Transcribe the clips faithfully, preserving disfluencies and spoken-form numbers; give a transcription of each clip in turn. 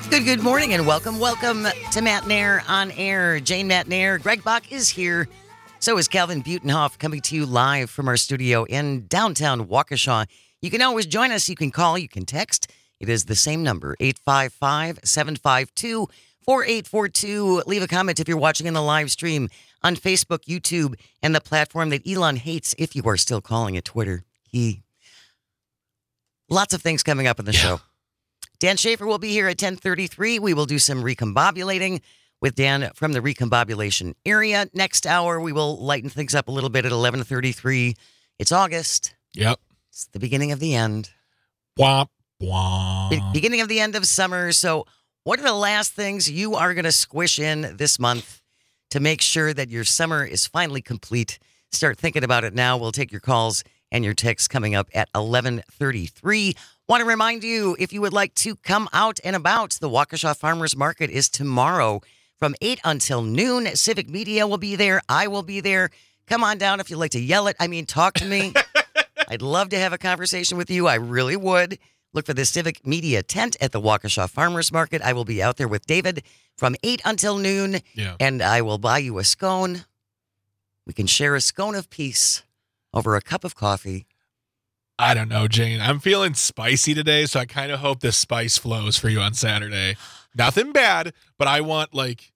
Good, good morning and welcome, welcome to Matt Nair on Air. Jane Matt Nair, Greg Bach is here. So is Calvin Butenhoff coming to you live from our studio in downtown Waukesha. You can always join us. You can call, you can text. It is the same number, eight five five, seven five two, four eight four two. Leave a comment if you're watching in the live stream on Facebook, YouTube, and the platform that Elon hates if you are still calling it Twitter. He. Lots of things coming up in the yeah. show. Dan Schaefer will be here at ten thirty-three. We will do some recombobulating with Dan from the recombobulation area. Next hour, we will lighten things up a little bit at eleven thirty-three. It's August. Yep. It's the beginning of the end. Womp, womp. Be- beginning of the end of summer. So what are the last things you are going to squish in this month to make sure that your summer is finally complete? Start thinking about it now. We'll take your calls and your texts coming up at eleven thirty-three. Want to remind you, if you would like to come out and about, the Waukesha Farmers Market is tomorrow from eight until noon. Civic Media will be there. I will be there. Come on down if you'd like to yell it. I mean, talk to me. I'd love to have a conversation with you. I really would. Look for the Civic Media tent at the Waukesha Farmers Market. I will be out there with David from eight until noon, yeah. and I will buy you a scone. We can share a scone of peace over a cup of coffee. I don't know, Jane. I'm feeling spicy today, so I kind of hope this spice flows for you on Saturday. Nothing bad, but I want like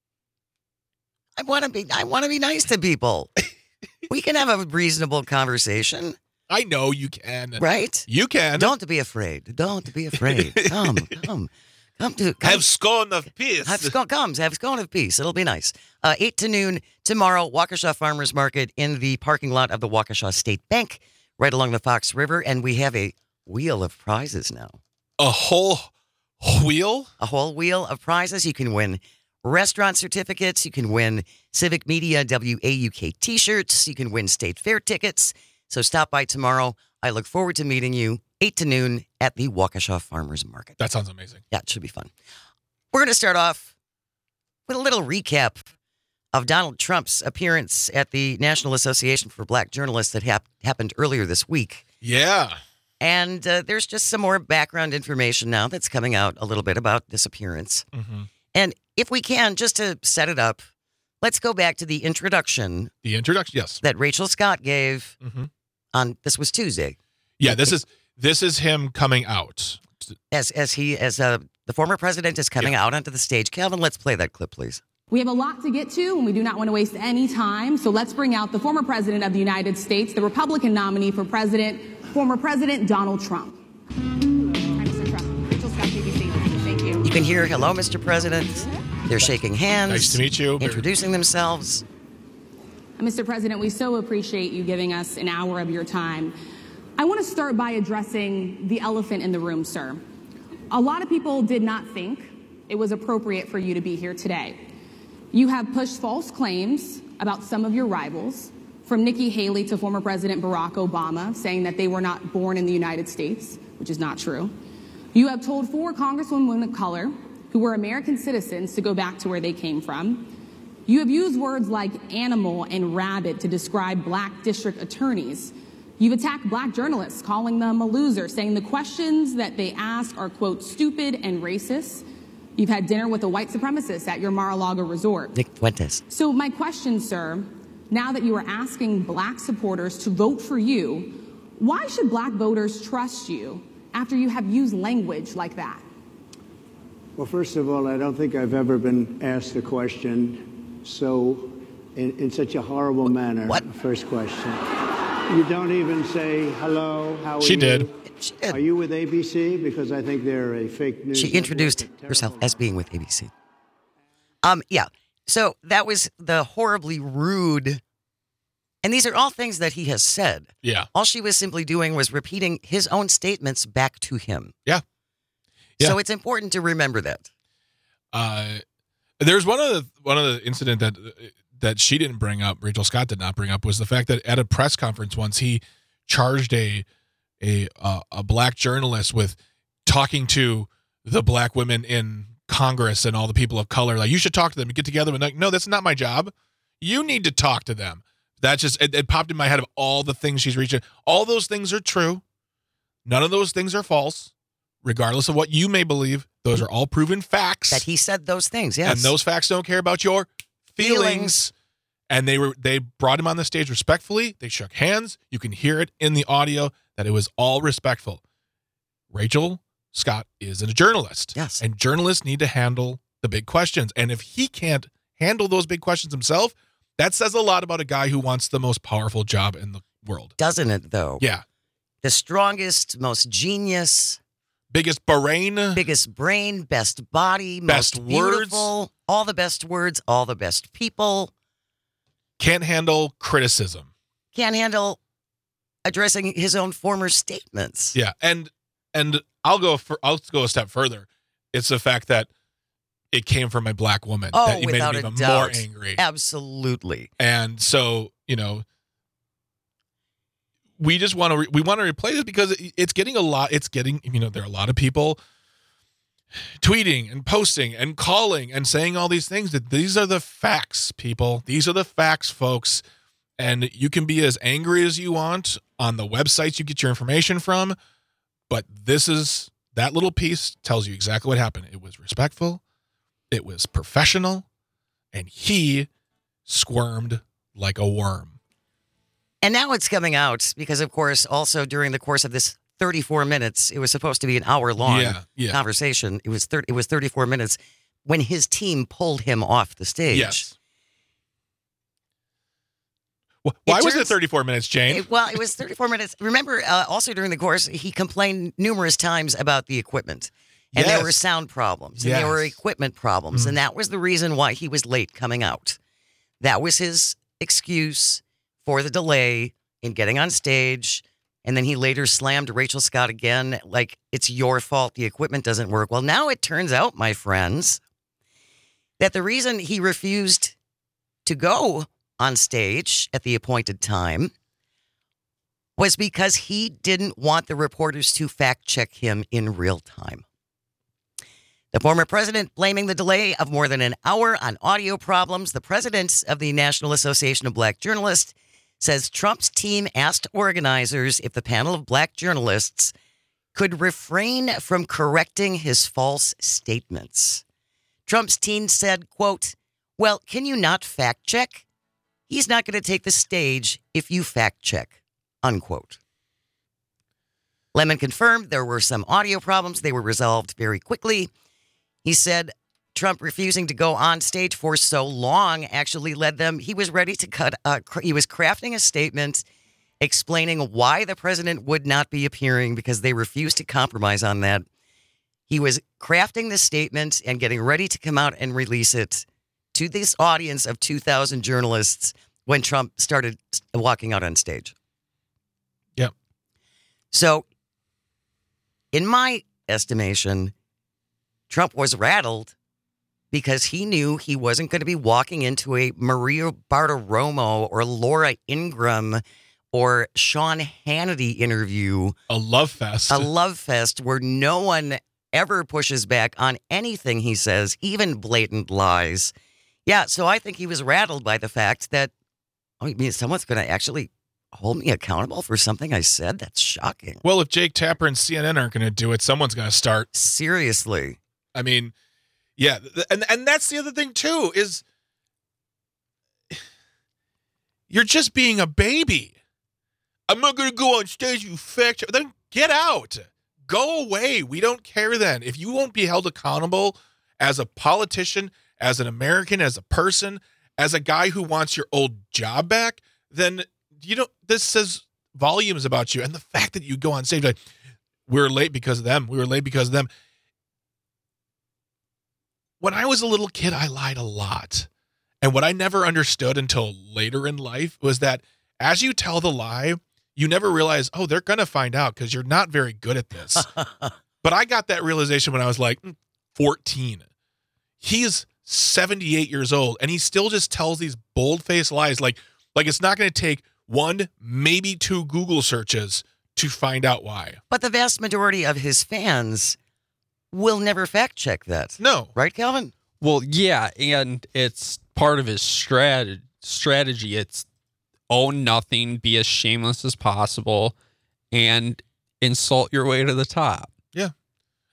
I want to be I want to be nice to people. We can have a reasonable conversation. I know you can. Right? You can. Don't be afraid. Don't be afraid. Come, come. Come to come. Have scone of peace. Have scone comes. Have scone of peace. It'll be nice. Uh, eight to noon tomorrow, Waukesha Farmers Market in the parking lot of the Waukesha State Bank, right along the Fox River, and we have a wheel of prizes now. A whole wheel? A whole wheel of prizes. You can win restaurant certificates. You can win Civic Media W A U K t-shirts. You can win state fair tickets. So stop by tomorrow. I look forward to meeting you, eight to noon at the Waukesha Farmers Market. That sounds amazing. Yeah, it should be fun. We're going to start off with a little recap of Donald Trump's appearance at the National Association for Black Journalists that hap- happened earlier this week. Yeah. And uh, there's just some more background information now that's coming out a little bit about this appearance. Mm-hmm. And if we can, just to set it up, let's go back to the introduction. The introduction, yes. That Rachel Scott gave mm-hmm. on, this was Tuesday. Yeah, this is this is him coming out. As as he, as uh, the former president is coming yeah. out onto the stage. Calvin, let's play that clip, please. We have a lot to get to, and we do not want to waste any time. So let's bring out the former president of the United States, the Republican nominee for president, former President Donald Trump. Hi, Mister Trump. Rachel Scott, P B C. Thank you. You can hear, hello, Mister President. They're shaking hands. Nice to meet you. Introducing themselves. Mister President, we so appreciate you giving us an hour of your time. I want to start by addressing the elephant in the room, sir. A lot of people did not think it was appropriate for you to be here today. You have pushed false claims about some of your rivals, from Nikki Haley to former President Barack Obama, saying that they were not born in the United States, which is not true. You have told four congresswomen of color who were American citizens to go back to where they came from. You have used words like animal and rabid to describe black district attorneys. You've attacked black journalists, calling them a loser, saying the questions that they ask are, quote, stupid and racist. You've had dinner with a white supremacist at your Mar-a-Lago resort. Nick Fuentes. So my question, sir, now that you are asking black supporters to vote for you, why should black voters trust you after you have used language like that? Well, first of all, I don't think I've ever been asked a question so in, in such a horrible manner. What? First question. You don't even say hello, how are she you? Did. She did. Are you with A B C? Because I think they're a fake news. She introduced herself as being with A B C. Um, yeah. So that was the horribly rude. And these are all things that he has said. Yeah. All she was simply doing was repeating his own statements back to him. Yeah. Yeah. So it's important to remember that. Uh, there's one of the one of the incident that that she didn't bring up, Rachel Scott did not bring up, was the fact that at a press conference once he charged a a uh, a black journalist with talking to the black women in Congress and all the people of color. Like, you should talk to them. You get together and like, no, that's not my job. You need to talk to them. That just it, it popped in my head of all the things she's reaching. All those things are true. None of those things are false. regardless of what you may believe, those are all proven facts. That he said those things, yes. And those facts don't care about your feelings. Feelings. And they were they brought him on the stage respectfully. They shook hands. You can hear it in the audio that it was all respectful. Rachel Scott is a journalist. Yes. And journalists need to handle the big questions. And if he can't handle those big questions himself, that says a lot about a guy who wants the most powerful job in the world. Doesn't it, though? Yeah. The strongest, most genius, Biggest brain. biggest brain, best body, Best most beautiful, words. all the best words, all the best people. Can't handle criticism. Can't handle addressing his own former statements. Yeah. And and I'll go for I'll go a step further. It's the fact that it came from a black woman Oh, that made without me a even doubt. more angry. Absolutely. And so, you know, we just want to re- we want to replay this because it, it's getting a lot. It's getting, you know, there are a lot of people tweeting and posting and calling and saying all these things. That these are the facts, people. These are the facts, folks. And you can be as angry as you want on the websites you get your information from, but this is that little piece tells you exactly what happened. It was respectful, it was professional, and he squirmed like a worm. And now it's coming out because, of course, also during the course of this thirty-four minutes, it was supposed to be an hour long Yeah, yeah. conversation. It was thir- it was thirty-four minutes when his team pulled him off the stage. Yes. Wh- Why It was it turns- thirty-four minutes, Jane? It- well, it was thirty-four minutes. Remember, uh, also during the course, he complained numerous times about the equipment. And there Yes. were sound problems. And there were Yes. equipment problems. Mm. And that was the reason why he was late coming out. That was his excuse for the delay in getting on stage. And then he later slammed Rachel Scott again, like, it's your fault the equipment doesn't work. Well, now it turns out, my friends, that the reason he refused to go on stage at the appointed time was because he didn't want the reporters to fact check him in real time. The former president blaming the delay of more than an hour on audio problems. The president of the National Association of Black Journalists says Trump's team asked organizers if the panel of black journalists could refrain from correcting his false statements. Trump's team said, quote, well, can you not fact check? He's not going to take the stage if you fact check, unquote. Lemon confirmed there were some audio problems. They were resolved very quickly. He said Trump refusing to go on stage for so long actually led them. He was ready to cut. Uh, cr- he was crafting a statement explaining why the president would not be appearing because they refused to compromise on that. He was crafting the statement and getting ready to come out and release it to this audience of two thousand journalists when Trump started walking out on stage. Yep. So, in my estimation, Trump was rattled because he knew he wasn't going to be walking into a Maria Bartiromo or Laura Ingraham or Sean Hannity interview, A love fest. a love fest where no one ever pushes back on anything he says, even blatant lies. Yeah, so I think he was rattled by the fact that, I mean, someone's going to actually hold me accountable for something I said? That's shocking. Well, if Jake Tapper and C N N aren't going to do it, someone's going to start. Seriously. I mean, yeah, th- and and that's the other thing too is you're just being a baby. I'm not going to go on stage. You fact check. Then get out. Go away. We don't care then. If you won't be held accountable as a politician, as an American, as a person, as a guy who wants your old job back, then you don't. This says volumes about you. And the fact that you go on stage like we were late because of them. We were late because of them. When I was a little kid, I lied a lot. And what I never understood until later in life was that as you tell the lie, you never realize, oh, they're going to find out because you're not very good at this. But I got that realization when I was like fourteen. He's seventy-eight years old, and he still just tells these bold-faced lies. Like, like it's not going to take one, maybe two Google searches to find out why. But the vast majority of his fans will never fact check that. No. Right, Calvin? Well, yeah, and it's part of his strat- strategy. It's own nothing, be as shameless as possible, and insult your way to the top. Yeah.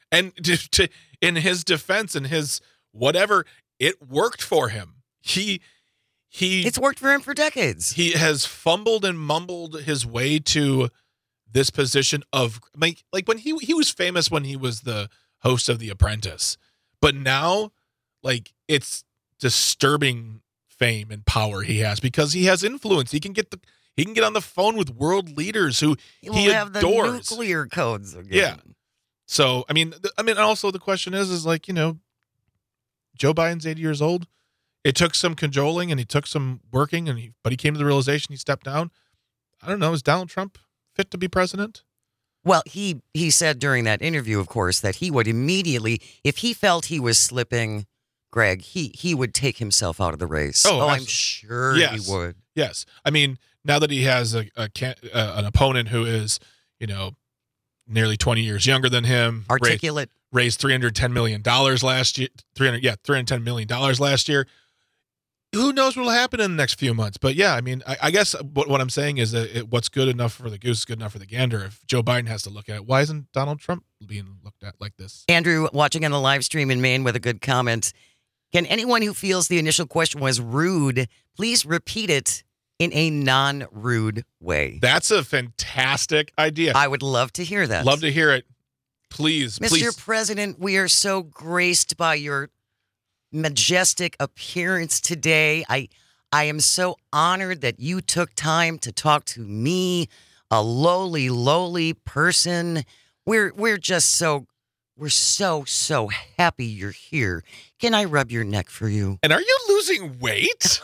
And to, to, in his defense and his whatever, it worked for him. He he It's worked for him for decades. he has fumbled and mumbled his way to this position of like like when he he was famous when he was the host of The Apprentice, but now like it's disturbing fame and power he has because he has influence. He can get the he can get on the phone with world leaders who He he will have the adores. nuclear codes again. Yeah. So I mean, th- I mean, also the question is, is like you know, Joe Biden's eighty years old. It took some cajoling and he took some working, and he but he came to the realization he stepped down. I don't know. Is Donald Trump fit to be president? Well, he he said during that interview, of course, that he would immediately, if he felt he was slipping, Greg, he he would take himself out of the race. Oh, I'm absolutely. sure Yes. he would. Yes. I mean, now that he has a, a can, uh, an opponent who is, you know, nearly twenty years younger than him, raised, Articulate. raised three hundred ten million dollars last year, three hundred yeah, three hundred ten million dollars last year. Who knows what will happen in the next few months? But yeah, I mean, I, I guess what, what I'm saying is that it, what's good enough for the goose is good enough for the gander. If Joe Biden has to look at it, why isn't Donald Trump being looked at like this? Andrew, watching on the live stream in Maine with a good comment. Can anyone who feels the initial question was rude, please repeat it in a non-rude way? That's a fantastic idea. I would love to hear that. Love to hear it. Please, Mister please. President, we are so graced by your majestic appearance today. I I am so honored that you took time to talk to me, a lowly, lowly person. We're we're just so we're so so happy you're here. Can I rub your neck for you? And are you losing weight?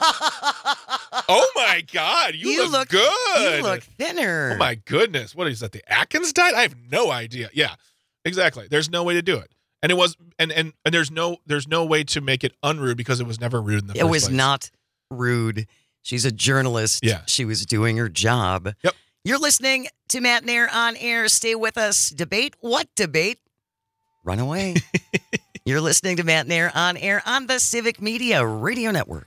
Oh my God, you, You look, look- good. You look thinner. Oh my goodness, what is that? The Atkins diet? I have no idea. Yeah, exactly. There's no way to do it, and it was, and and and there's no there's no way to make it unrude because it was never rude in the It first was place. not rude. She's a journalist. Yeah. She was doing her job. Yep. You're listening to Matt Nair on air. Stay with us. Debate? What debate? Run away. You're listening to Matt Nair on air on the Civic Media Radio Network.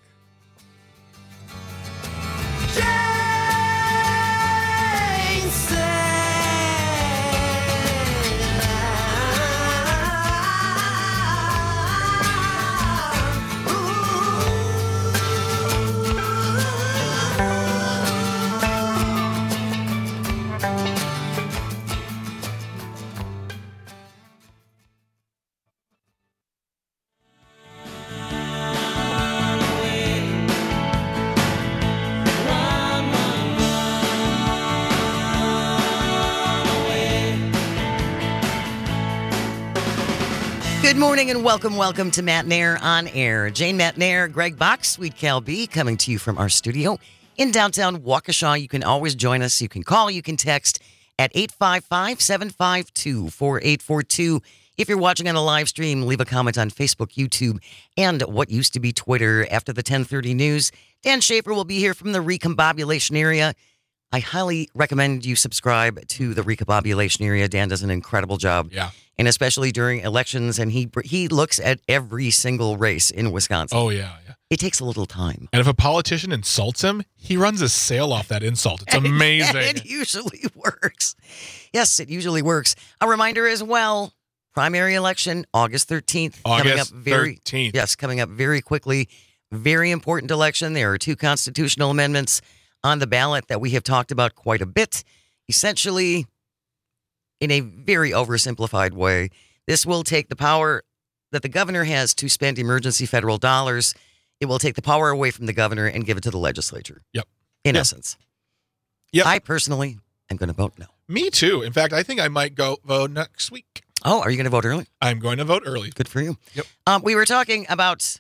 Good morning and welcome, welcome to Matt Nair on air. Jane Matt Nair, Greg Bach, Sweet Cal B, coming to you from our studio in downtown Waukesha. You can always join us. You can call, you can text at eight five five, seven five two, four eight four two. If you're watching on a live stream, leave a comment on Facebook, YouTube, and what used to be Twitter. After the ten thirty news, Dan Schaefer will be here from the recombobulation area. I highly recommend you subscribe to the recombobulation area. Dan does an incredible job. Yeah. And especially during elections, and he he looks at every single race in Wisconsin. Oh yeah, yeah. It takes a little time. And if a politician insults him, he runs a sale off that insult. It's And amazing. it usually works. Yes, it usually works. A reminder as well, primary election, August thirteenth. coming up August very, thirteenth. Yes, coming up very quickly. Very important election. There are two constitutional amendments on the ballot that we have talked about quite a bit. Essentially, in a very oversimplified way, this will take the power that the governor has to spend emergency federal dollars. It will take the power away from the governor and give it to the legislature. Yep. In Yep. essence. Yep. I personally am going to vote no. Me too. In fact, I think I might go vote next week. Oh, are you going to vote early? I'm going to vote early. Good for you. Yep. Um, we were talking about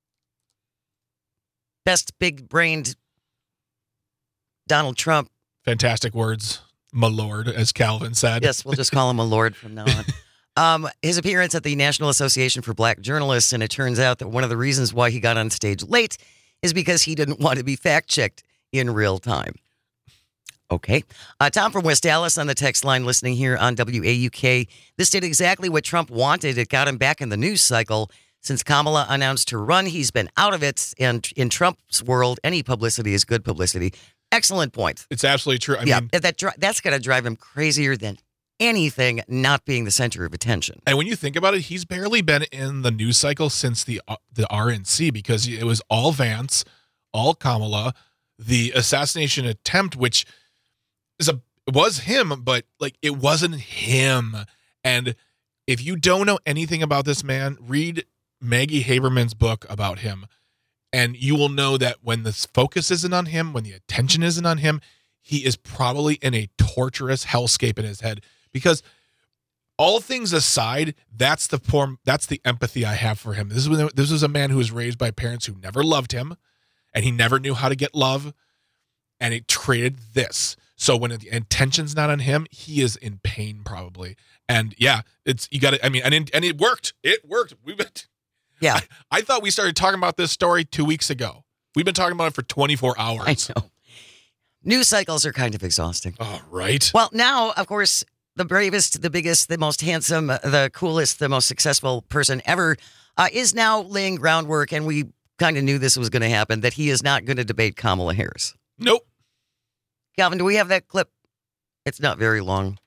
best big-brained Donald Trump. Fantastic words, my lord, as Calvin said. Yes, we'll just call him a lord from now on. Um, his appearance at the National Association for Black Journalists, and it turns out that one of the reasons why he got on stage late is because he didn't want to be fact-checked in real time. Okay. Uh, Tom from West Dallas on the text line listening here on W A U K. This did exactly what Trump wanted. It got him back in the news cycle. Since Kamala announced her run, he's been out of it. And in Trump's world, any publicity is good publicity. Excellent point. It's absolutely true. I yeah, mean, that dri- that's going to drive him crazier than anything not being the center of attention. And when you think about it, he's barely been in the news cycle since the uh, the R N C, because it was all Vance, all Kamala, the assassination attempt, which is a was him, but like it wasn't him. And if you don't know anything about this man, read Maggie Haberman's book about him, and you will know that when the focus isn't on him, when the attention isn't on him, he is probably in a torturous hellscape in his head. Because all things aside, that's the form, that's the empathy I have for him. This is this was a man who was raised by parents who never loved him, and he never knew how to get love, and it created this. So when the intention's not on him, he is in pain probably. And yeah, it's you got to. I mean, and it, and it worked. It worked. We've been. Yeah, I, I thought we started talking about this story two weeks ago. We've been talking about it for twenty-four hours. I know. News cycles are kind of exhausting. All right. Well, now, of course, the bravest, the biggest, the most handsome, the coolest, the most successful person ever uh, is now laying groundwork, and we kind of knew this was going to happen, that he is not going to debate Kamala Harris. Nope. Calvin, do we have that clip? It's not very long.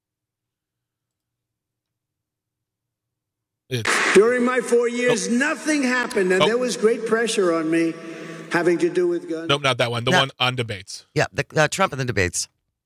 It's, During my four years, Nope. nothing happened, and Nope. there was great pressure on me having to do with guns. nope, not that one. The No. one on debates. Yeah, the, uh, Trump in the debates.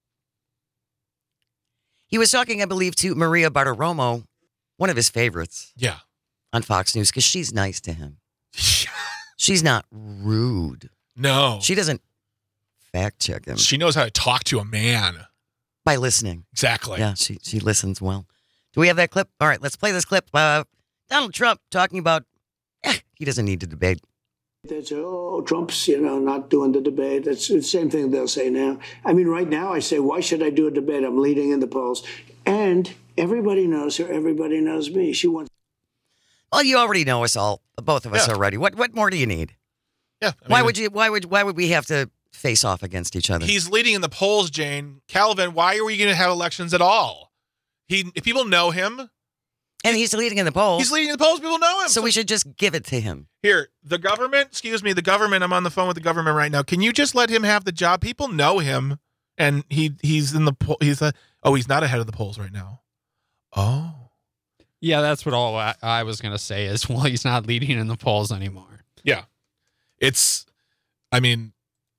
He was talking, I believe, to Maria Bartiromo, one of his favorites Yeah. on Fox News, because she's nice to him. She's not rude. No. She doesn't fact check him She knows how to talk to a man. by listening. Exactly. Yeah, she she listens well. Do we have that clip? All right, let's play this clip. Uh, Donald Trump talking about eh, he doesn't need to debate. They say, oh, Trump's, you know, not doing the debate. That's the same thing they'll say now. I mean, right now I say, why should I do a debate? I'm leading in the polls. And everybody knows her. Everybody knows me. She wants. Well, you already know us all, both of us Yeah. already. What what more do you need? Yeah. I why mean, would you? Why would why would we have to face off against each other? He's leading in the polls, Jane. Calvin, why are we going to have elections at all? He, if people know him, and he's leading in the polls. he's leading in the polls. People know him. so we should just give it to him. Here, the government, excuse me, the government, I'm on the phone with the government right now. Can you just let him have the job? People know him, and he he's in the poll. He's a, oh, he's not ahead of the polls right now. Oh. Yeah, that's what all I, I was going to say is, well, he's not leading in the polls anymore. Yeah. It's, I mean,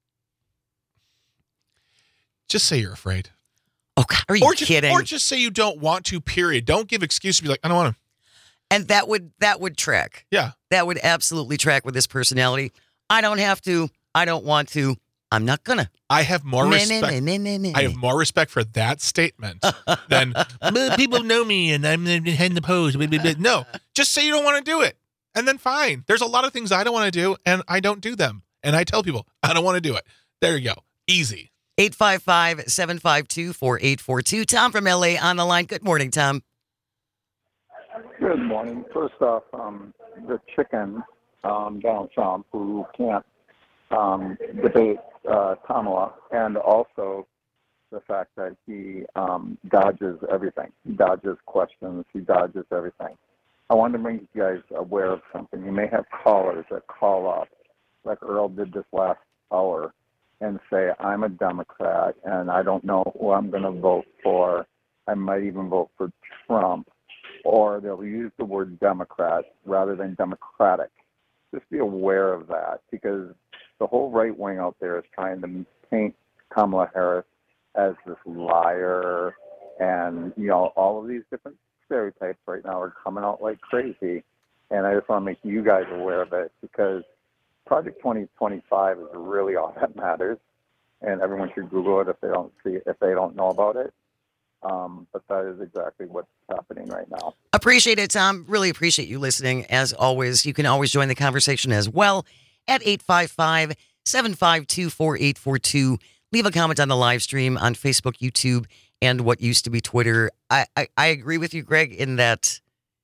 just say you're afraid. Oh, God, are you or just, kidding? Or just say you don't want to, period. Don't give excuses. Be like, I don't want to. and that would that would track. Yeah. That would absolutely track with his personality. I don't have to. I don't want to. I'm not gonna. I have more Nah, nah, respect. nah, nah, nah, nah. I have more respect for that statement than "Well, people know me and I'm heading the polls. Blah, blah, blah." No, just say you don't want to do it, and then fine. There's a lot of things I don't want to do, and I don't do them, and I tell people I don't want to do it. There you go, easy. eight five five, seven five two, four eight four two. Tom from L A on the line. Good morning, Tom. Good morning. First off, um, the chicken, um, Donald Trump, who can't um, debate uh, Kamala, and also the fact that he um, dodges everything. He dodges questions. He dodges everything. I wanted to make you guys aware of something. You may have callers that call up, like Earl did this last hour, and say, I'm a Democrat, and I don't know who I'm going to vote for. I might even vote for Trump. Or they'll use the word Democrat rather than Democratic. Just be aware of that, because the whole right wing out there is trying to paint Kamala Harris as this liar, and you know all of these different stereotypes right now are coming out like crazy. And I just want to make you guys aware of it, because Project twenty twenty-five is really all that matters, and everyone should Google it if they don't see if they don't know about it. Um, but that is exactly what's happening right now. Appreciate it, Tom. Really appreciate you listening. As always, you can always join the conversation as well at eight five five, seven five two, four eight four two. Leave a comment on the live stream on Facebook, YouTube, and what used to be Twitter. I, I, I agree with you, Greg, in that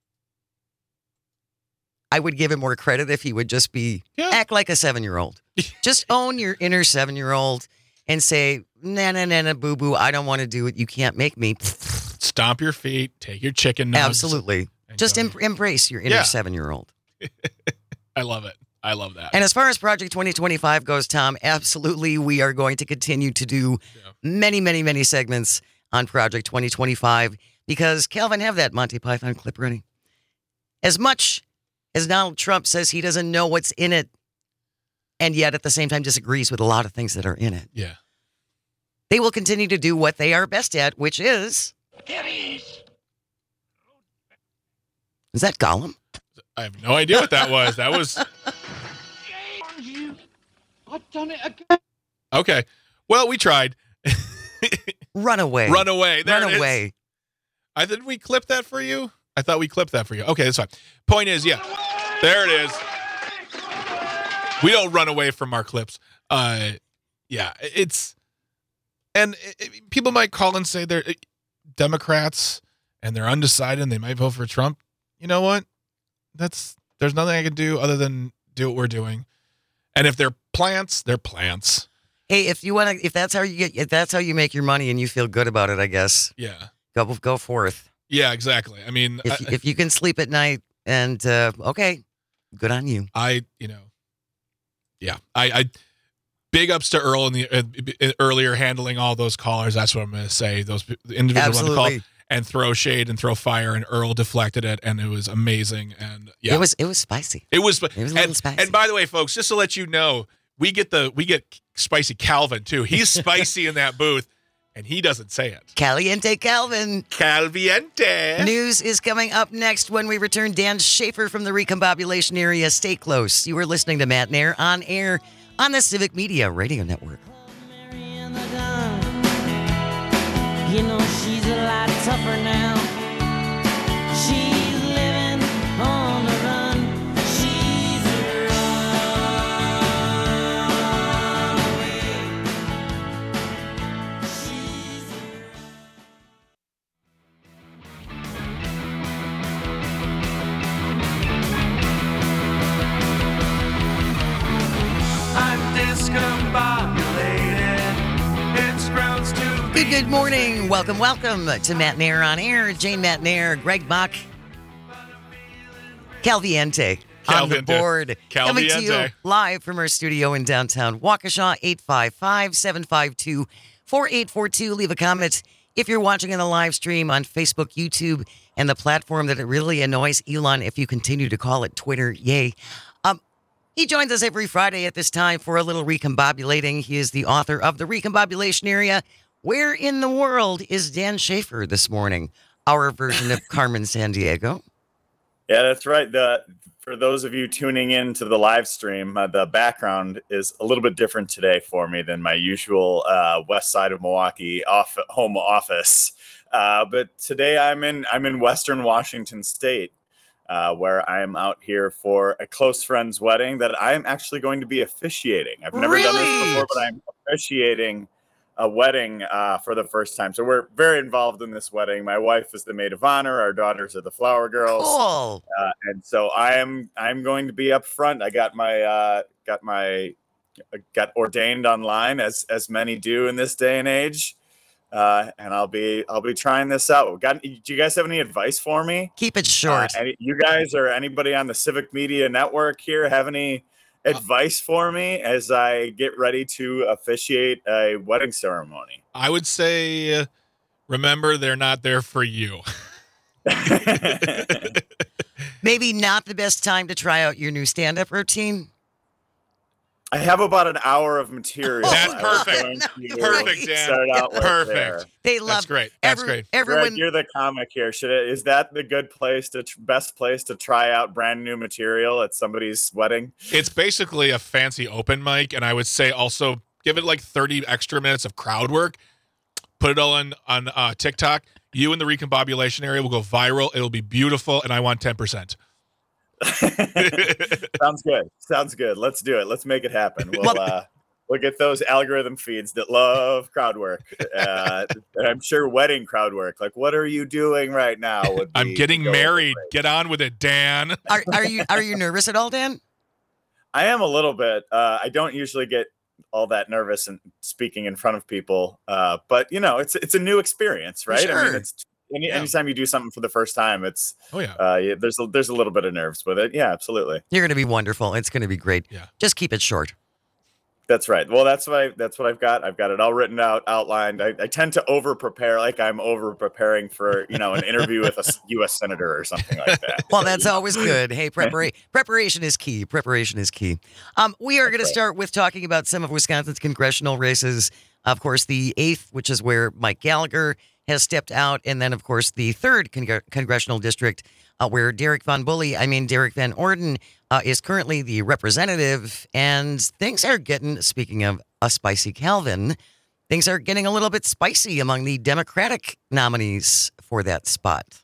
I would give him more credit if he would just be Yeah. act like a seven-year-old. Just own your inner seven-year-old and say, nah, nah, nah, nah, boo-boo, I don't want to do it. You can't make me. Stomp your feet, take your chicken nugs. Absolutely. and Just go. em- embrace your inner Yeah. seven-year-old. I love it. I love that. And as far as Project twenty twenty-five goes, Tom, absolutely, we are going to continue to do Yeah. many, many, many segments on Project twenty twenty-five because Calvin have that Monty Python clip ready. As much as Donald Trump says he doesn't know what's in it, and yet at the same time disagrees with a lot of things that are in it, Yeah. they will continue to do what they are best at, which is... Is that Gollum? I have no idea what that was. That was... Okay. Well, we tried. Run away. Run away. There Run it is. away. I did we clip that for you? I thought we clipped that for you. Okay, that's fine. Point is, yeah, there it is. We don't run away from our clips. Uh, yeah, it's and it, it- people might call and say they're Democrats and they're undecided and they might vote for Trump. You know what? That's there's nothing I can do other than do what we're doing. And if they're plants, they're plants. Hey, if you want to, if that's how you get, if that's how you make your money and you feel good about it, I guess Yeah, go go forth. yeah, exactly. I mean, If I, if you can sleep at night and uh, okay, good on you. I, you know, yeah, I, I, big ups to Earl in the uh, earlier handling all those callers. That's what I'm going to say. Those the individuals on the call Absolutely. and throw shade and throw fire, and Earl deflected it, and it was amazing. And yeah, It was it was spicy. it was. it was a and, little spicy. and by the way, folks, just to let you know, we get the we get spicy Calvin too. He's spicy in that booth, and he doesn't say it. Caliente Calvin. Calviente. News is coming up next when we return. Dan Schaefer from the recombobulation area. Stay close. You are listening to Matt Nair on air on the Civic Media Radio Network. You know she's a lot tougher now. She's living on the run. She's a runaway. She's a I'm discombobulated. It's grounds to Good, good morning. Welcome, welcome to Matt Nair on air. Jane Matt Nair, Greg Bach, Calviente on the Calviente. board. Coming to you Calviente. live from our studio in downtown Waukesha, eight five five, seven five two, four eight four two. Leave a comment if you're watching in the live stream on Facebook, YouTube, and the platform that it really annoys Elon if you continue to call it Twitter. Yay. Um, He joins us every Friday at this time for a little recombobulating. He is the author of The Recombobulation Area. Where in the world is Dan Schaefer this morning? Our version of Carmen Sandiego. Yeah, that's right. The for those of you tuning in to the live stream, uh, the background is a little bit different today for me than my usual uh, west side of Milwaukee off home office. Uh, but today I'm in I'm in Western Washington State, uh, where I am out here for a close friend's wedding that I am actually going to be officiating. I've never done this Really? before, but I'm officiating a wedding uh, for the first time. So we're very involved in this wedding. My wife is the maid of honor. Our daughters are the flower girls. Cool. Uh, and so I am I'm going to be up front. I got my uh, got my got ordained online as as many do in this day and age. Uh, and I'll be I'll be trying this out. Got do you guys have any advice for me? Keep it short. Uh, any, you guys or anybody on the Civic Media Network here have any advice for me as I get ready to officiate a wedding ceremony? I would say, uh, remember, they're not there for you. Maybe not the best time to try out your new stand-up routine. I have about an hour of material. That's I was perfect. going to Perfect, Dan. Start out with Perfect. there. They love That's great. That's every- great. Everyone, Greg, you're the comic here. Should it, is that the good place to best place to try out brand new material at somebody's wedding? It's basically a fancy open mic, and I would say also give it like thirty extra minutes of crowd work. Put it all on on uh, TikTok. You in the recombobulation area will go viral. It'll be beautiful, and I want ten percent. Sounds good. Sounds good. Let's do it. Let's make it happen. We'll uh, we'll get those algorithm feeds that love crowd work. Uh, and I'm sure wedding crowd work. Like, what are you doing right now? would I'm be- getting would go over married. great. Get on with it, Dan. are, are you are you nervous at all, Dan? I am a little bit. Uh, I don't usually get all that nervous and speaking in front of people, uh, but you know, it's it's a new experience, right? I Sure. mean, it's any, Yeah. anytime you do something for the first time, it's Oh yeah. uh, yeah, there's a, there's a little bit of nerves with it. Yeah, absolutely. You're going to be wonderful. It's going to be great. Yeah. Just keep it short. That's right. Well, that's what I, that's what I've got. I've got it all written out, outlined. I, I tend to over prepare, like I'm over preparing for, you know, an interview with a U S senator or something like that. Well, that's always good. Hey, prepara- preparation is key. Preparation is key. Um, we are going to start with talking about some of Wisconsin's congressional races. Of course, the eighth, which is where Mike Gallagher has stepped out. And then, of course, the third con- congressional district uh, where Derek Von Bully, I mean, Derek Van Orden uh, is currently the representative. And things are getting, speaking of a spicy Calvin, things are getting a little bit spicy among the Democratic nominees for that spot.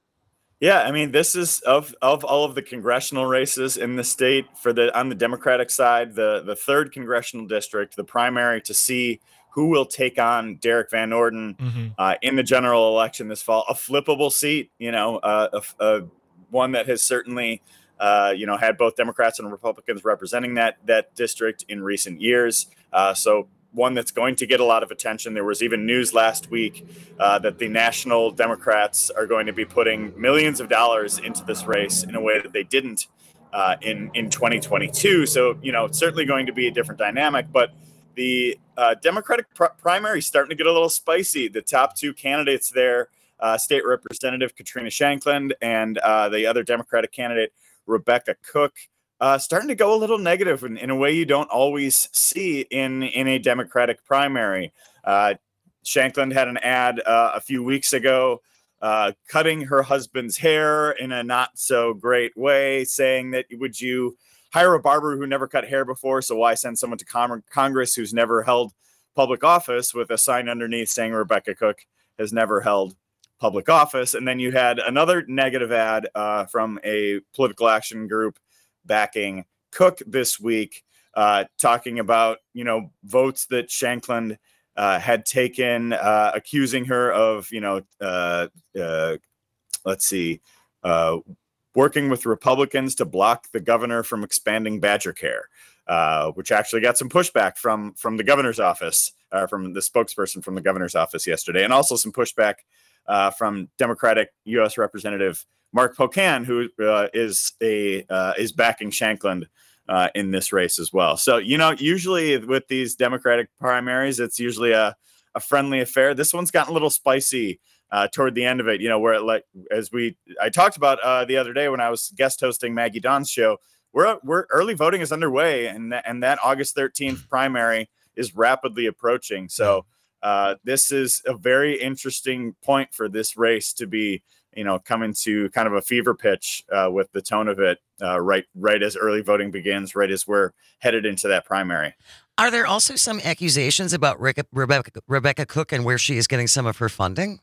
Yeah, I mean, this is of of all of the congressional races in the state for the on the Democratic side, the the third congressional district, the primary to see who will take on Derek Van Orden Mm-hmm. uh, in the general election this fall. A flippable seat, you know, uh, a, a one that has certainly, uh, you know, had both Democrats and Republicans representing that that district in recent years. Uh, so. One that's going to get a lot of attention. There was even news last week uh, that the national Democrats are going to be putting millions of dollars into this race in a way that they didn't uh, in in twenty twenty-two. So, you know, it's certainly going to be a different dynamic. But the uh, Democratic pr- primary is starting to get a little spicy. The top two candidates there, uh, State Representative Katrina Shankland and uh, the other Democratic candidate, Rebecca Cook, Uh, starting to go a little negative in, in a way you don't always see in, in a Democratic primary. Uh, Shankland had an ad uh, a few weeks ago uh, cutting her husband's hair in a not so great way, saying that would you hire a barber who never cut hair before, so why send someone to com- Congress who's never held public office, with a sign underneath saying Rebecca Cook has never held public office. And then you had another negative ad uh, from a political action group backing Cook this week, uh, talking about, you know, votes that Shankland uh, had taken, uh, accusing her of, you know, uh, uh, let's see, uh, working with Republicans to block the governor from expanding Badger Care, uh, which actually got some pushback from from the governor's office, uh, from the spokesperson from the governor's office yesterday, and also some pushback uh, from Democratic U S Representative Mark Pocan, who uh, is a uh, is backing Shankland uh, in this race as well. So, you know, usually with these Democratic primaries, it's usually a, a friendly affair. This one's gotten a little spicy uh, toward the end of it. You know, where it, like as we I talked about uh, the other day when I was guest hosting Maggie Dawn's show, we're we're early voting is underway, and that, and that August thirteenth primary is rapidly approaching. So uh, this is a very interesting point for this race to be, you know, coming to kind of a fever pitch uh, with the tone of it uh, right right as early voting begins, right as we're headed into that primary. Are there also some accusations about Rick, Rebecca, Rebecca Cook and where she is getting some of her funding?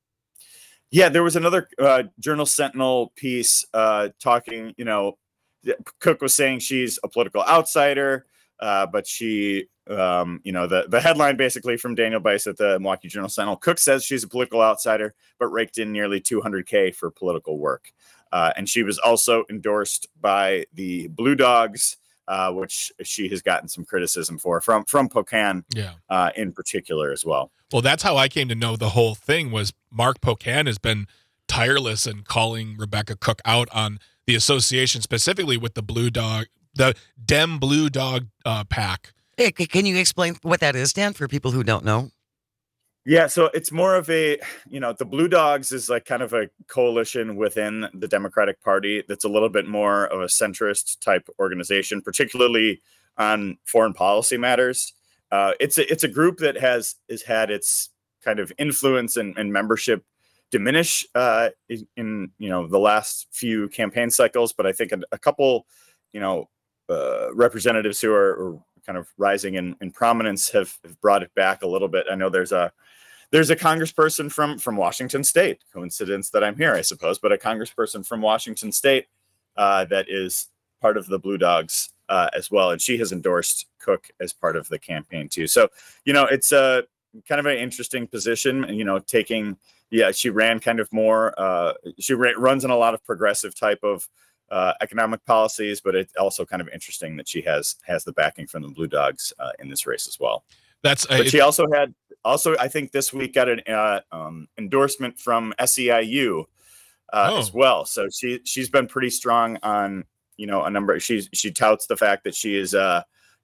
Yeah, there was another uh, Journal Sentinel piece uh, talking, you know, Cook was saying she's a political outsider, uh, but she, um, you know, the, the headline basically from Daniel Bice at the Milwaukee Journal Sentinel, Cook says she's a political outsider, but raked in nearly two hundred K for political work. Uh, and she was also endorsed by the Blue Dogs, uh, which she has gotten some criticism for from, from Pocan Yeah. uh, in particular as well. Well, that's how I came to know the whole thing was Mark Pocan has been tireless in calling Rebecca Cook out on the association specifically with the Blue Dog, the Dem Blue Dog uh, pack. Hey, c- can you explain what that is, Dan, for people who don't know? Yeah, so it's more of a, you know, the Blue Dogs is like kind of a coalition within the Democratic Party that's a little bit more of a centrist type organization, particularly on foreign policy matters. Uh, it's a it's a group that has has had its kind of influence and, and membership diminish uh, in, in you know the last few campaign cycles, but I think a, a couple, you know, uh, representatives who are, are kind of rising in, in prominence have, have brought it back a little bit. I know there's a there's a congressperson from from Washington State. Coincidence that I'm here, I suppose, but a congressperson from Washington State uh, that is part of the Blue Dogs uh, as well, and she has endorsed Cook as part of the campaign too. So you know, it's a kind of an interesting position. You know, taking yeah, she ran kind of more. Uh, she ra- runs in a lot of progressive type of uh, economic policies, but it's also kind of interesting that she has has the backing from the Blue Dogs uh, in this race as well. That's uh, but she also had also I think this week got an uh, um, endorsement from S E I U uh, Oh. as well. So she she's been pretty strong on you know a number. She's she touts the fact that she is uh,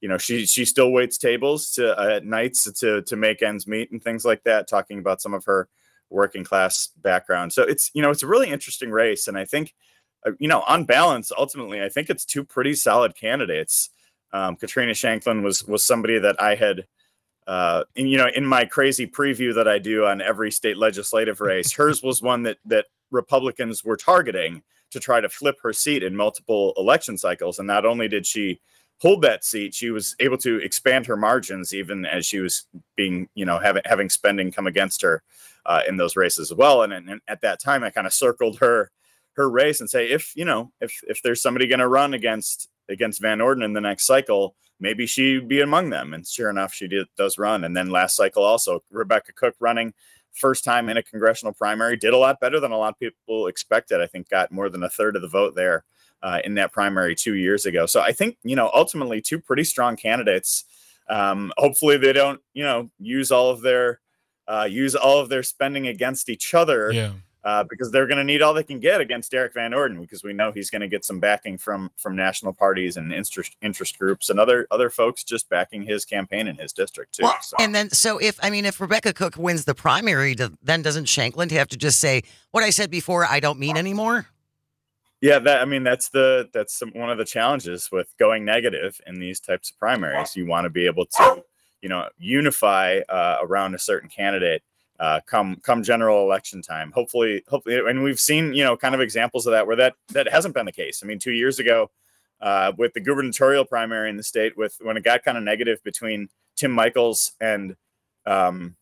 you know, she she still waits tables to uh, at nights to to make ends meet and things like that, talking about some of her working class background. So it's, you know, it's a really interesting race. And I think, uh, you know, on balance, ultimately, I think it's two pretty solid candidates. Um, Katrina Shanklin was was somebody that I had, uh, in, you know, in my crazy preview that I do on every state legislative race, hers was one that that Republicans were targeting to try to flip her seat in multiple election cycles. And not only did she hold that seat, she was able to expand her margins even as she was being, you know, having having spending come against her uh, in those races as well. And, and at that time, I kind of circled her her race and say, if you know, if if there's somebody going to run against against Van Orden in the next cycle, maybe she'd be among them. And sure enough, she did does run. And then last cycle also, Rebecca Cook running first time in a congressional primary, did a lot better than a lot of people expected. I think got more than a third of the vote there uh, in that primary two years ago. So I think, you know, ultimately two pretty strong candidates. Um, hopefully they don't, you know, use all of their uh, use all of their spending against each other. Yeah. Uh, because they're going to need all they can get against Derek Van Orden, because we know he's going to get some backing from from national parties and interest interest groups and other other folks just backing his campaign in his district too. Well, so. and then so if I mean if Rebecca Cook wins the primary, do, then doesn't Shanklin have to just say what I said before? I don't mean anymore. Yeah, that I mean that's the that's some, one of the challenges with going negative in these types of primaries. You want to be able to, you know, unify uh, around a certain candidate. Uh, come come general election time, hopefully, hopefully, and we've seen, you know, kind of examples of that where that that hasn't been the case. I mean, two years ago, uh, with the gubernatorial primary in the state, with when it got kind of negative between Tim Michels and um,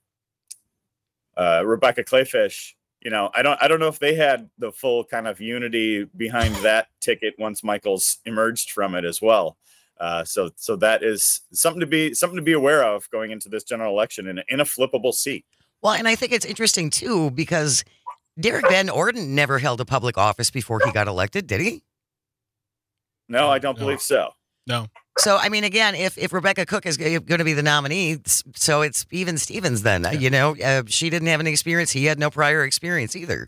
uh, Rebecca Clayfish, you know, I don't I don't know if they had the full kind of unity behind that ticket once Michels emerged from it as well. Uh, so so that is something to be something to be aware of going into this general election in a, in a flippable seat. Well, and I think it's interesting, too, because Derek Van Orden never held a public office before he got elected, did he? No, I don't No. believe so. No. So, I mean, again, if, if Rebecca Cook is going to be the nominee, so it's even Stevens then, yeah. you know, uh, she didn't have any experience. He had no prior experience either.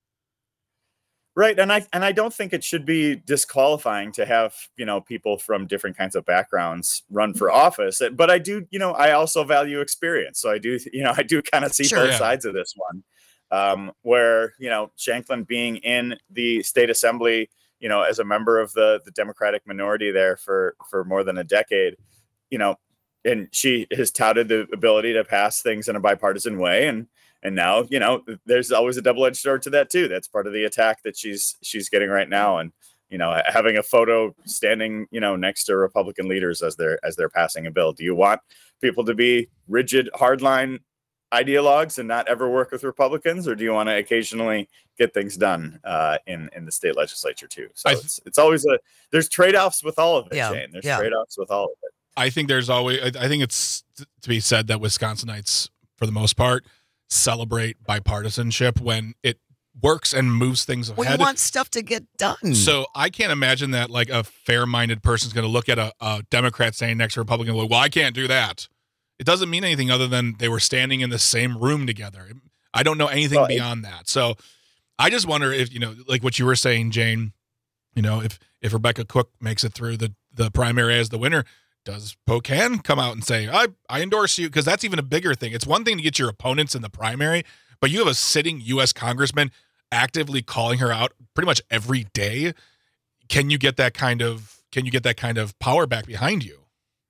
Right. And I and I don't think it should be disqualifying to have, you know, people from different kinds of backgrounds run for office. But I do, you know, I also value experience. So I do, you know, I do kind of see Sure, both yeah. sides of this one, um, where, you know, Shanklin being in the state assembly, you know, as a member of the, the Democratic minority there for for more than a decade, you know, and she has touted the ability to pass things in a bipartisan way. And And now, you know, there's always a double-edged sword to that too. That's part of the attack that she's she's getting right now. And, you know, having a photo standing, you know, next to Republican leaders as they're as they're passing a bill. Do you want people to be rigid, hardline ideologues and not ever work with Republicans, or do you want to occasionally get things done uh, in in the state legislature too? So I- it's it's always a there's trade-offs with all of it, Yeah, Shane. There's yeah. trade-offs with all of it. I think there's always, I I think it's t- to be said that Wisconsinites, for the most part, celebrate bipartisanship when it works and moves things We ahead. want stuff to get done. So I can't imagine that like a fair-minded person is going to look at a, a Democrat saying next to a Republican, well, I can't do that. It doesn't mean anything other than they were standing in the same room together. I don't know anything Well, it- beyond that. So I just wonder if, you know, like what you were saying, Jane, you know, if, if Rebecca Cook makes it through the, the primary as the winner, does Pocan come out and say, I, I endorse you? Because that's even a bigger thing. It's one thing to get your opponents in the primary, but you have a sitting U S congressman actively calling her out pretty much every day. Can you get that kind of, can you get that kind of power back behind you?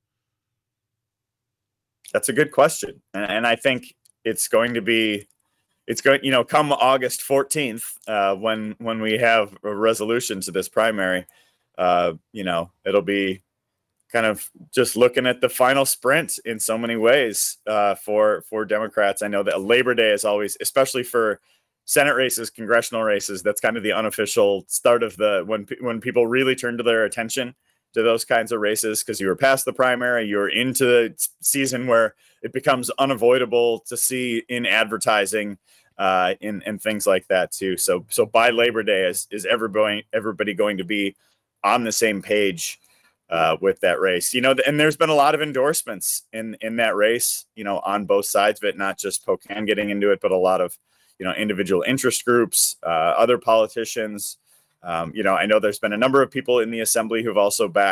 That's a good question. And, and I think it's going to be, it's going, you know, come August fourteenth, uh, when, when we have a resolution to this primary, uh, you know, it'll be kind of just looking at the final sprint in so many ways uh, for, for Democrats. I know that Labor Day is always, especially for Senate races, congressional races, that's kind of the unofficial start of the, when, when people really turn to their attention to those kinds of races, because you were past the primary, you're into the season where it becomes unavoidable to see in advertising uh, in, and things like that too. So, so by Labor Day, is, is everybody, everybody going to be on the same page uh, with that race, you know, and there's been a lot of endorsements in, in that race, you know, on both sides of it, not just Pocan getting into it, but a lot of, you know, individual interest groups, uh, other politicians. Um, you know, I know there's been a number of people in the assembly who've also backed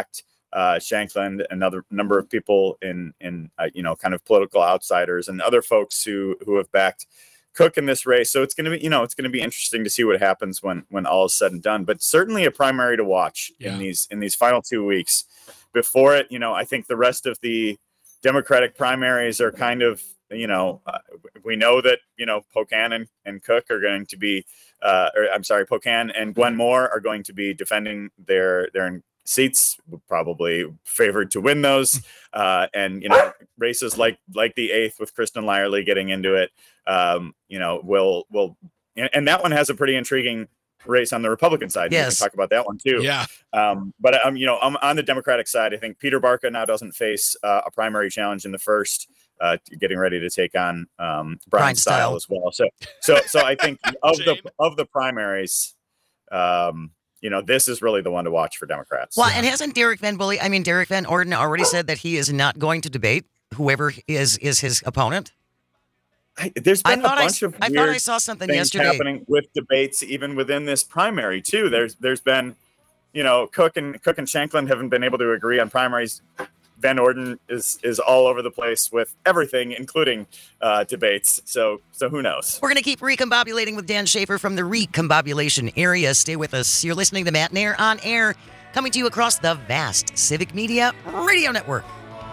uh, Shanklin, another number of people in in uh, you know kind of political outsiders and other folks who who have backed Cook in this race. So it's going to be you know it's going to be interesting to see what happens when when all is said and done. But certainly a primary to watch Yeah. in these in these final two weeks. Before it, you know, I think the rest of the Democratic primaries are kind of you know uh, we know that you know Pocan and, and Cook are going to be uh, or I'm sorry, Pocan and Gwen Moore are going to be defending their their seats, probably favored to win those. Uh, and, you know, races like like the eighth with Kristen Lyerly getting into it, um, you know, will will and, and that one has a pretty intriguing race on the Republican side. Yes. We can talk about that one too. Yeah. Um, but um, you know, I'm on the Democratic side. I think Peter Barca now doesn't face uh, a primary challenge in the first, uh, getting ready to take on um, Brian, Brian Style Style. as well. So so so I think of the Jane. of the primaries, um, you know, this is really the one to watch for Democrats. Well, and hasn't Derek Van Bully, I mean, Derek Van Orden already said that he is not going to debate whoever is is his opponent? I, there's I been a thought I, bunch of I weird thought I saw something things yesterday. happening with debates, even within this primary too. There's there's been, you know, Cook and Cook and Shanklin haven't been able to agree on primaries. Van Orden is is all over the place with everything, including uh, debates. So so who knows? We're going to keep recombobulating with Dan Schaefer from the recombobulation area. Stay with us. You're listening to Matt Nair on air, coming to you across the vast Civic Media Radio Network.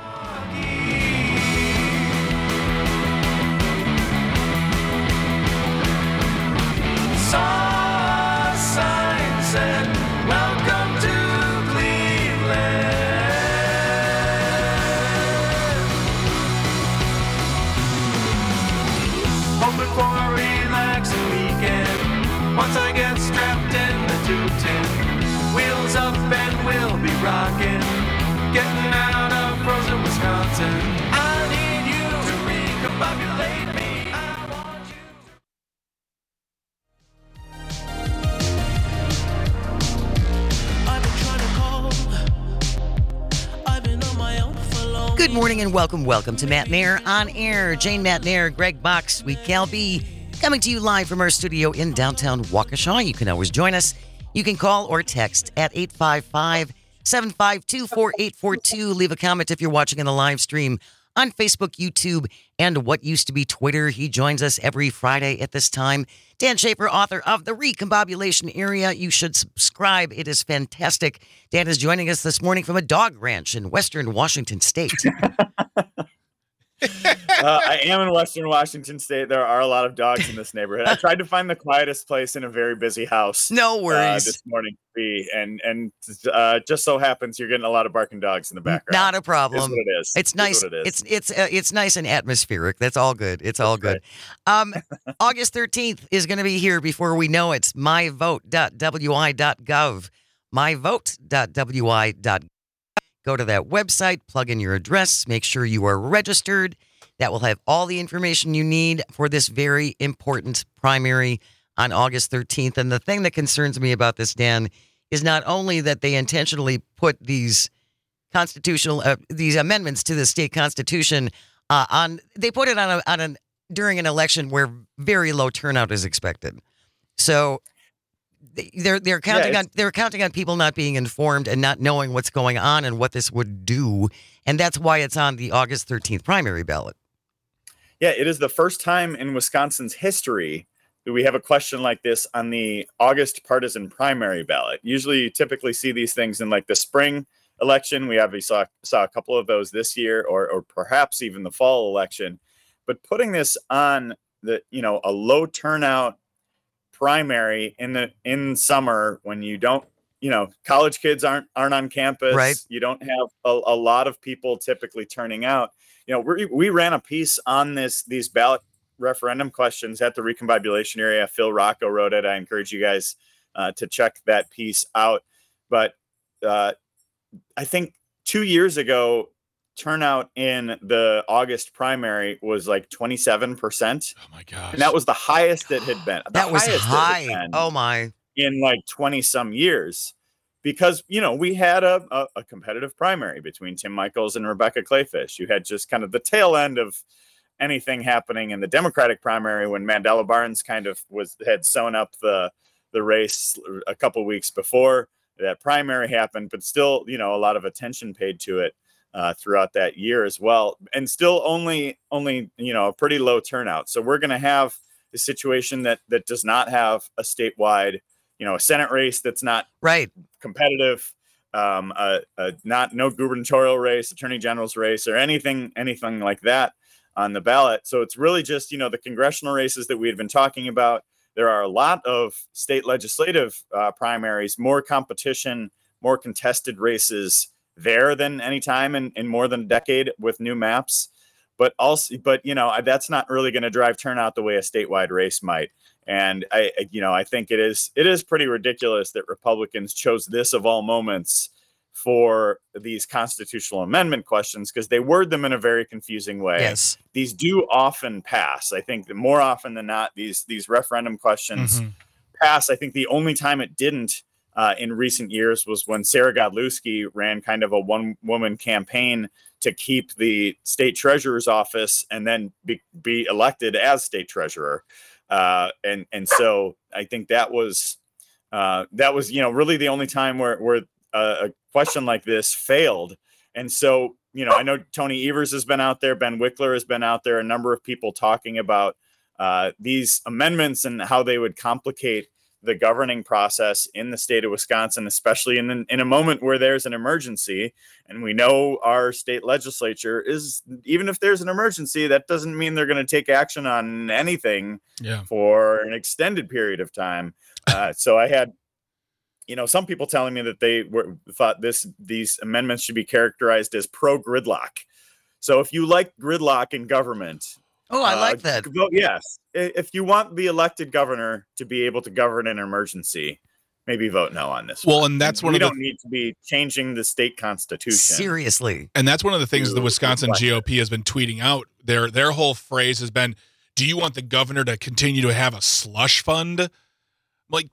Saw signs and welcome to Cleveland. Hoping for a relaxing weekend. Once I get strapped in the two ten, wheels up and we'll be rocking. Getting out of frozen Wisconsin. I need you to recombobulate me. I want you. I've been trying to call. I've been on my own for long. Good morning and welcome, welcome to Matt Nair on air. Jane Matt Nair, Greg Bach, Sweet Cal B, coming to you live from our studio in downtown Waukesha. You can always join us. You can call or text at eight five five, seven five two, four eight four two. Leave a comment if you're watching in the live stream on Facebook, YouTube, and what used to be Twitter. He joins us every Friday at this time. Dan Schaefer, author of The Recombobulation Area. You should subscribe. It is fantastic. Dan is joining us this morning from a dog ranch in western Washington State. Uh, I am in Western Washington State. There are a lot of dogs in this neighborhood. I tried to find the quietest place in a very busy house. No Uh, worries. this morning, to be, and and uh, just so happens you're getting a lot of barking dogs in the background. Not a Is problem. what it is. It's Is nice. what it is. It's it's uh, it's nice and atmospheric. That's all good. It's all good. Um, August thirteenth is going to be here before we know it. my vote dot w i dot gov. my vote dot w i dot gov. Go to that website, plug in your address, make sure you are registered. That will have all the information you need for this very important primary on August thirteenth. And the thing that concerns me about this, Dan, is not only that they intentionally put these constitutional uh, these amendments to the state constitution uh, on they put it on a, on an during an election where very low turnout is expected. So they- they're they're counting Yeah, on they're counting on people not being informed and not knowing what's going on and what this would do, and that's why it's on the August thirteenth primary ballot. Yeah, it is the first time in Wisconsin's history that we have a question like this on the August partisan primary ballot. Usually, you typically see these things in like the spring election. We obviously saw, saw a couple of those this year, or or perhaps even the fall election. But putting this on the you know a low turnout primary in the in summer when you don't you know college kids aren't aren't on campus, Right. You don't have a, a lot of people typically turning out. You know, we we ran a piece on this these ballot referendum questions at the Recombobulation Area. Phil Rocco wrote it. I encourage you guys uh, to check that piece out. But uh, I think two years ago, turnout in the August primary was like twenty-seven percent. Oh my gosh. And that was the highest it had been. The That was highest it high. had been Oh my. in like twenty some years, because you know we had a, a, a competitive primary between Tim Michaels and Rebecca Clayfish. You had just kind of the tail end of anything happening in the Democratic primary when Mandela Barnes kind of was had sewn up the the race a couple weeks before. that primary happened, but still, you know, a lot of attention paid to it uh, throughout that year as well. And still only, only, you know, a pretty low turnout. So we're going to have a situation that, that does not have a statewide, you know, a Senate race that's not right competitive, um, uh, uh, not no gubernatorial race, attorney general's race, or anything, anything like that on the ballot. So it's really just, you know, the congressional races that we had been talking about. There are a lot of state legislative uh, primaries, more competition, more contested races there than any time in, in more than a decade with new maps. But also, but you know, that's not really going to drive turnout the way a statewide race might. And I, you know, I think it is it is pretty ridiculous that Republicans chose this of all moments for these constitutional amendment questions, because they word them in a very confusing way. Yes. These do often pass. I think that more often than not, these these referendum questions mm-hmm. pass. I think the only time it didn't uh, in recent years was when Sarah Godlewski ran kind of a one-woman campaign to keep the state treasurer's office and then be, be elected as state treasurer. Uh, and and so I think that was uh, that was you know really the only time where where uh, a question like this failed. And so you know I know Tony Evers has been out there, Ben Wickler has been out there, a number of people talking about uh, these amendments and how they would complicate the governing process in the state of Wisconsin, especially in in a moment where there's an emergency. And we know our state legislature is, even if there's an emergency, that doesn't mean they're going to take action on anything yeah. for an extended period of time. Uh, so I had, you know, some people telling me that they were thought this these amendments should be characterized as pro gridlock. So if you like gridlock in government, oh, I like uh, that. Vote yes. If you want the elected governor to be able to govern in an emergency, maybe vote no on this. Well, one. and that's we one of don't the, need to be changing the state constitution. Seriously. And that's one of the things the Wisconsin G O P has been tweeting out. Their their whole phrase has been, do you want the governor to continue to have a slush fund? Like,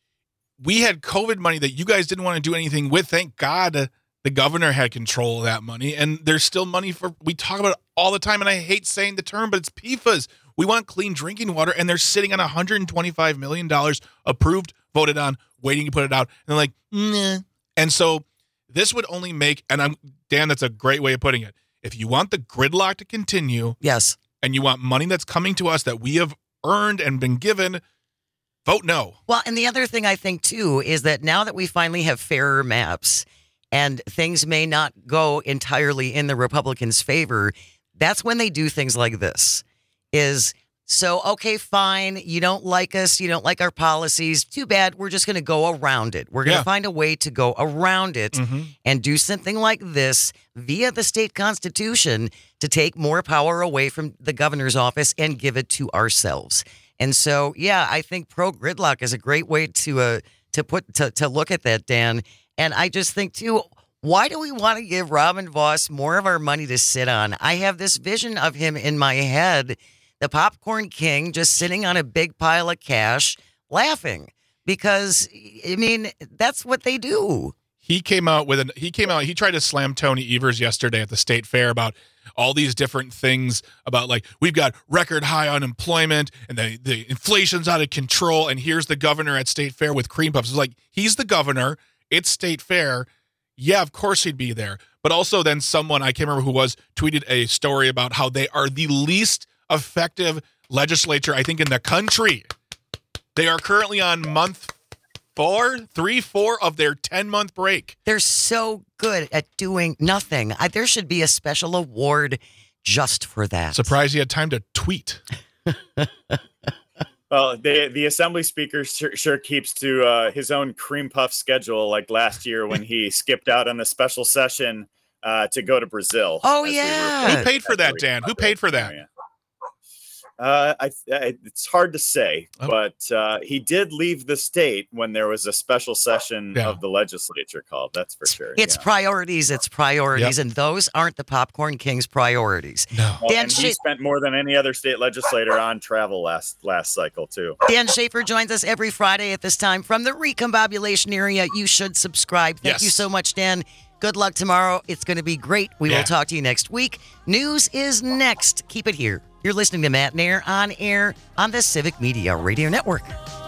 we had COVID money that you guys didn't want to do anything with. Thank God the governor had control of that money. And there's still money for, we talk about it all the time, and I hate saying the term, but it's P F A S. We want clean drinking water, and they're sitting on one hundred twenty-five million dollars approved, voted on, waiting to put it out. And they're like, nah. And so this would only make, and I'm, Dan, that's a great way of putting it. If you want the gridlock to continue, yes, and you want money that's coming to us that we have earned and been given, vote no. Well, and the other thing I think, too, is that now that we finally have fairer maps and things may not go entirely in the Republicans' favor, that's when they do things like this. Is, so, okay, fine, you don't like us, you don't like our policies, too bad, we're just going to go around it. We're going to Yeah. find a way to go around it Mm-hmm. and do something like this via the state constitution to take more power away from the governor's office and give it to ourselves. And so, yeah, I think pro gridlock is a great way to uh, to put to, to look at that, Dan. And I just think, too, why do we want to give Robin Vos more of our money to sit on? I have this vision of him in my head, the popcorn king, just sitting on a big pile of cash, laughing. Because, I mean, that's what they do. He came out with an, he came out, he tried to slam Tony Evers yesterday at the state fair about all these different things about, like, we've got record high unemployment and the, the inflation's out of control. And here's the governor at state fair with cream puffs. It's like, he's the governor. It's state fair. Yeah, of course he'd be there. But also then someone, I can't remember who was, tweeted a story about how they are the least effective legislature, I think, in the country. They are currently on month four, three, four of their ten-month break. They're so good at doing nothing. I, there should be a special award just for that. Surprised he had time to tweet. Well, the the assembly speaker sure, sure keeps to uh, his own cream puff schedule, like last year when he skipped out on the special session uh, to go to Brazil. Oh, as we yeah. were- Who paid for that, Dan? Who paid for that? Yeah. Uh, I, I, it's hard to say, Oh. but uh, he did leave the state when there was a special session Yeah. of the legislature called. That's for sure. It's yeah. priorities, it's priorities, Yep. and those aren't the popcorn king's priorities. No. Oh, Dan, and he Scha- spent more than any other state legislator on travel last last cycle too. Dan Schaefer joins us every Friday at this time from the recombobulation area. You should subscribe. Thank Yes. you so much, Dan. Good luck tomorrow. It's going to be great. We Yeah. will talk to you next week. News is next. Keep it here. You're listening to Matt Nair on air on the Civic Media Radio Network.